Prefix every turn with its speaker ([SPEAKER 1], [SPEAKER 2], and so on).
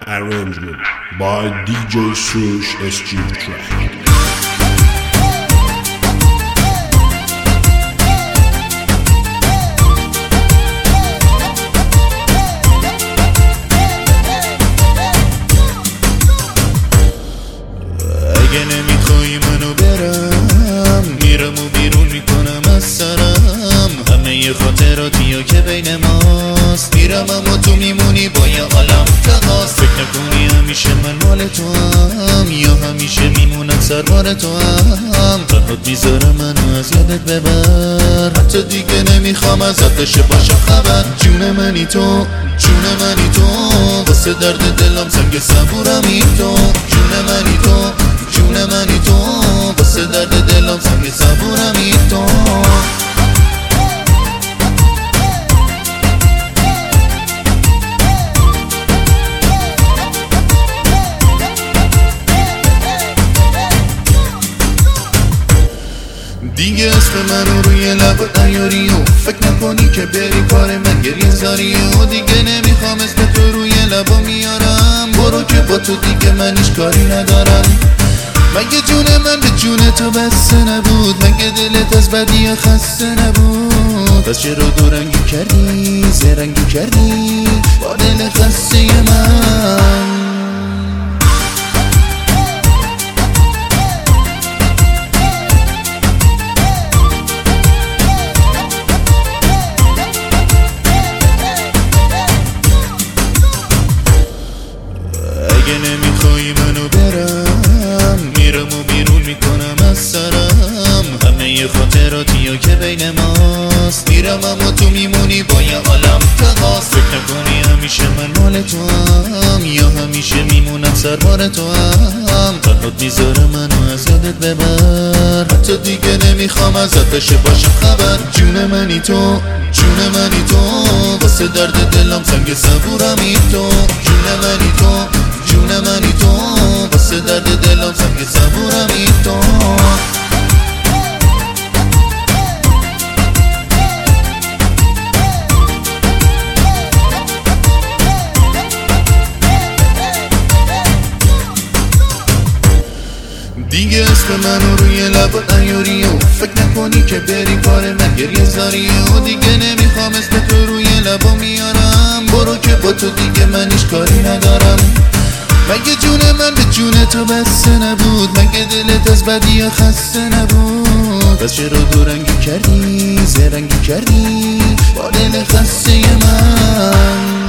[SPEAKER 1] arrangement by DJ Sush SG Track.
[SPEAKER 2] اگه نمیخوای منو برم میرم و بیرون میکنم از سرم همه خاطراتیو که بین ماست میرم اما تو میمونی با یه عالم تقاس فکر نکنی همیشه من مال تو هم یا همیشه میمونم سربار تو هم تنهات میذارم منو از یادت ببر حتی دیگه نمیخوام ازت بشه باشم خبر جون منی تو جون منی تو واسه درد دلم سنگ صبورمی تو جون منی تو جون منی تو واسه درد دلم سنگ صبورمی تو دیگه اسم منو روی لبات نیاری و فکر نکنی که بری کار من گریه زاری و دیگه نمیخوام اسم تو روی لبا میارم برو که با تو دیگه من هیچ کاری ندارم مگه جون من به جون تو بسته نبود مگه دلت از بدی خسته نبود پس چرا دو رنگی کردی زرنگی کردی با دل خسته من اگه نمیخوای منو برم میرم و بیرون میکنم از سرم همه خاطراتیو که بین ماست میرم اما تو میمونی با یه عالم تقاس فکر نکنی همیشه من مال تو هم یا همیشه میمونم سربار تو هم تنهات میذارم منو از یادت ببر حتی دیگه نمیخوام ازت بشه باشم خبر جون منی تو جون منی تو واسه درد دلم سنگ صبورمی تو جون منی تو جون منی تو واسه درد دلم سنگ صبورمی تو دیگه اسم منو روی لبات نیاری و فکر نکنی که بری کار من گریه زاری و دیگه نمیخوام اسم تو روی لبا میارم برو که با تو دیگه من هیچ کاری ندارم مگه جون من به جون تو بسته نبود مگه دلت از بدی خسته نبود پس چرا دو رنگی کردی زرنگی کردی با دل خسته من